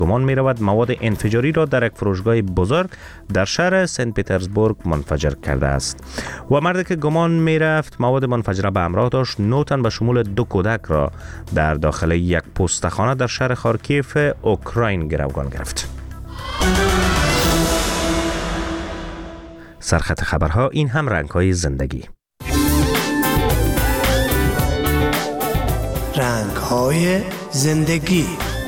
گمان می رود مواد انفجاری را در یک فروشگاه بزرگ در شهر سنت پترزبورگ منفجر کرده است و مردی که گمان می رفت مواد منفجره به همراه داشت 9 تن به شمول 2 کودک را در داخل یک پستخانه در شهر خارکیف اوکراین گروگان گرفت. سرخط خبرها این هم رنگ‌های زندگی. رنگ‌های زندگی.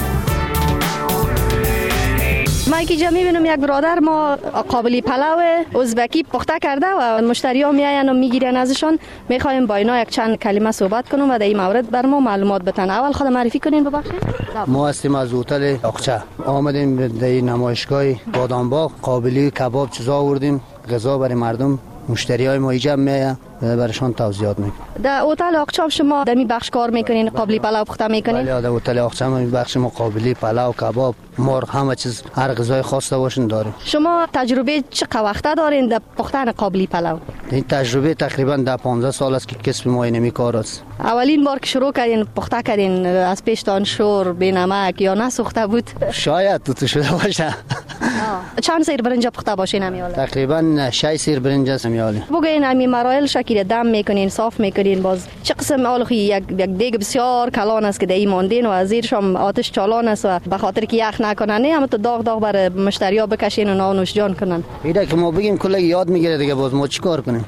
ما که میبینم یک برادر ما قابلی پلو ازبکی پخته کرده و مشتری ها میاین و میگیرن ازشان. میخوایم با اینا یک چند کلمه صحبت کنم و در این مورد بر ما معلومات بتن. اول خود معرفی کنین ببخشید. ما هستیم از هتل اقچه، آمدیم در نمایشگاه بادامباغ قابلی کباب چیزا آوردیم، غذا برای مردم مشتری های ما اینجا میاین برایشان توضیحات میکنیم. در هتل اقچه شما در می بخش کار میکنین، قابلی پلو پخته میکنین؟ بله، در هتل اقچه ما بخش ما قابلی پلو، کباب، مرغ، همه چیز هر غذای خاص باشین داریم. شما تجربه چقدر وقته دارین در پختن قابلی پلو؟ این تجربه تقریبا در 15 سال است که کسب ما اینمی کار است. اولین بار که شروع کردین پخته کردین از پیشتان شور بی نمک یا نه سوخته بود؟ شاید تو شده باشه. چند سیر برنج پخته باشین همیاله؟ تقریبا 6 سیر برنج است همیاله. بگین همی مراحل شکل دم میکنین، صاف میکنین، باز چه قسم آلخی یک دیگ بسیار کلان است که در این ماندین و از زیرش هم آتش چالان است و به خاطر که یخ نکنن نه هم تو داغ بر مشتری ها بکشین و نوش جان کنن. ایده که ما بگیم کلا یاد میگیره دیگه، باز ما چیکار کنیم؟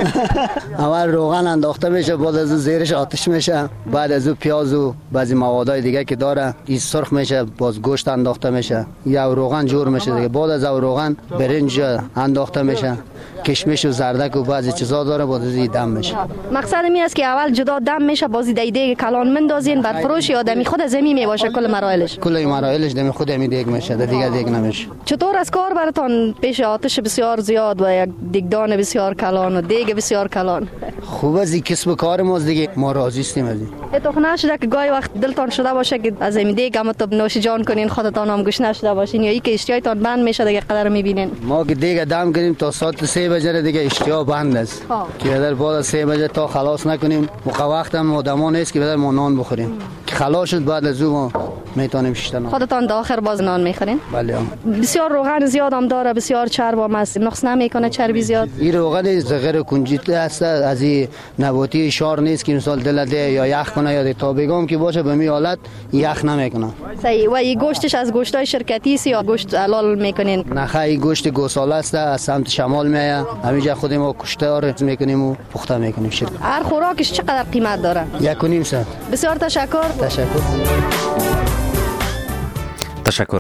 اول روغن انداخته میشه، بعد از زیرش آتش میشه، بعد از پیاز و بعضی موادای دیگه که داره این سرخ میشه، باز گوشت انداخته میشه، یا روغن جور میشه دیگه، بعد از روغن برنج انداخته میشه، کشمش و زردک و بعضی چیزا داره، بعد از دم میشه. مقصد می است که اول جدا دم میشه، بازی دیگه کلان مندازین بر فروش یا دمی خود زمین میباشه کل مراحلش؟ کل مراحلش دمی خود می دیگ میشه، دیگه دیگ نمیشه. چطور از کار براتون پیش آتش بسیار زیاد و یک دیگدان بسیار کلان و دیگ بسیار کلان؟ خوب از این کسب کار ما دیگه، ما راضی هستیم از این. تو نشده که گاهی وقت دلتان شده باشه که از این دیگ هم تو نوش جان کنین، خودتان هم گوش نشده باشین یا ای که اشتیایتان بند میشه دیگه قدر میبینین؟ ما که دیگه دم کنیم تا ساعت 3 بجه دیگه اشتیا بند است که در بعد از 3 بجه تا خلاص نکنیم موقع وقت هم آدما نیست که بدر ما نان بخوریم که خلاص شد بعد از او میتونیم شیشتن. خودتان تا آخر باز نان میخورین؟ بله. بسیار روغن زیاد هم داره، بسیار چرب هم است، نقص نمیکنه چربی زیاد؟ این روغن زغر کنجیت است، از این نباتی شار نیست که مثال دلده یا یخ کنه یا تا بگم که باشه به می حالت یخ نمیکنه. صحیح. و این گوشتش از گوشتای شرکتی است یا گوشت حلال میکنین؟ نه خیلی گوشت گوساله است، از سمت شمال میاد، همینجا خود ما کشتار میکنیم و پخته میکنیم. هر خوراکش چقدر قیمت داره؟ 1.5 سنت. بسیار تشکر. تشکر.